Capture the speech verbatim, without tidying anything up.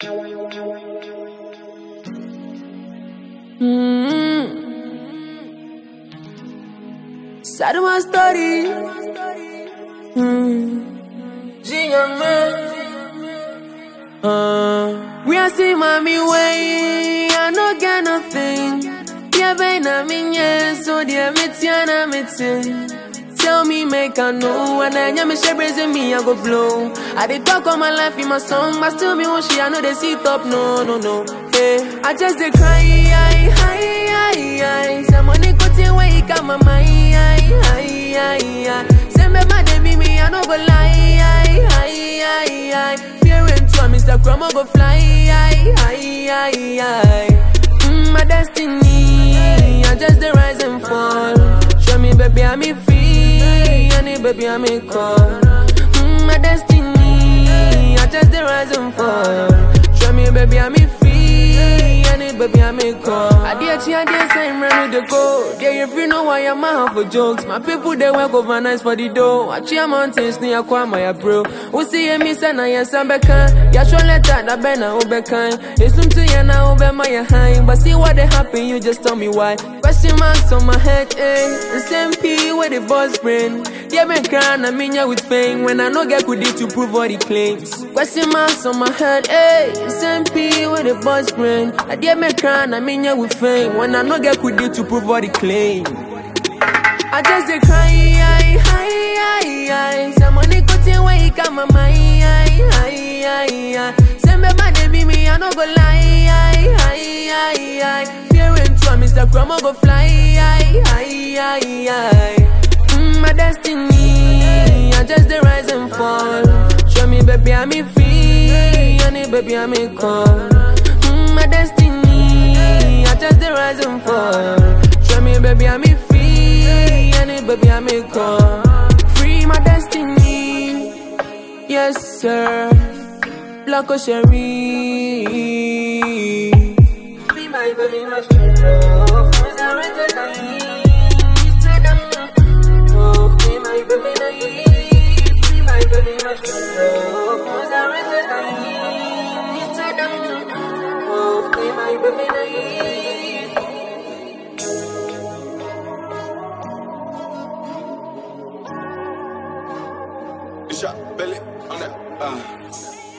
Mm-hmm. Sad my story. Mm. Uh, we are see mommy way. I no get nothing. Yeah, baby, I'm in yes. So dear, Mitiana, Mitin. Tell me, make I know. And then you me share praising me, I go blow. I did talk on my life in my song, but still me when she, I know they sit up. No, no, no. Hey, I just they cry. Aye, aye, aye, aye. Some money go to wake up my mind. Aye, aye, aye, aye. Send me my baby, me, I no go lie. Aye, aye, aye, aye. Fear into a Mister Grandma go fly. Aye, aye, aye, aye. Mm, my destiny, I just the rise and fall. Show me, baby, I'm in free. Baby, I'm in call. Mm, my destiny, I just the rise and fall. Show me, baby, I'm in free. And baby, I'm in call. I did a chia dance and run with the go. Yeah, if you know why I'm out for jokes, my people they work overnight for the dough. I chia mountains near Kwama, bro. Who see me, son, I am Sambekan. Ya show let that the Bena Obekan. It's something you know, Obe my high. But see what they happen, you just tell me why. Question marks on my head, eh? The same P with the boss brain. Yeah, me crying, I mean ya with pain. When I no get good to prove all the claims. Question marks on my head, eh? The same P with the boss brain. I yeah, me crying, I mean ya with pain. When I no get good to prove all the claims. I just dey cry, aye, aye, aye, aye. Some money go to wake up my mind, aye, aye, aye, aye. Send me my baby, me, I no go lie, aye, aye, aye, aye. Fear into a Mister Grandma go fly, aye, aye, aye, aye. Mm, my destiny, I just the rise and fall. Show me, baby, I'm in free, and baby, I'm in call. Mm, my destiny, I just the rise and fall. Show me, baby, I'm in free. Baby, I'm in call. Free my destiny. Yes, sir. Blanco Sherry. Be my baby, my sweet love. Who's a rented on me? Oh, be my baby, my Be my baby, my sweet love. Who's a rented on me? Oh, be my baby, my Shot belly on that. Uh.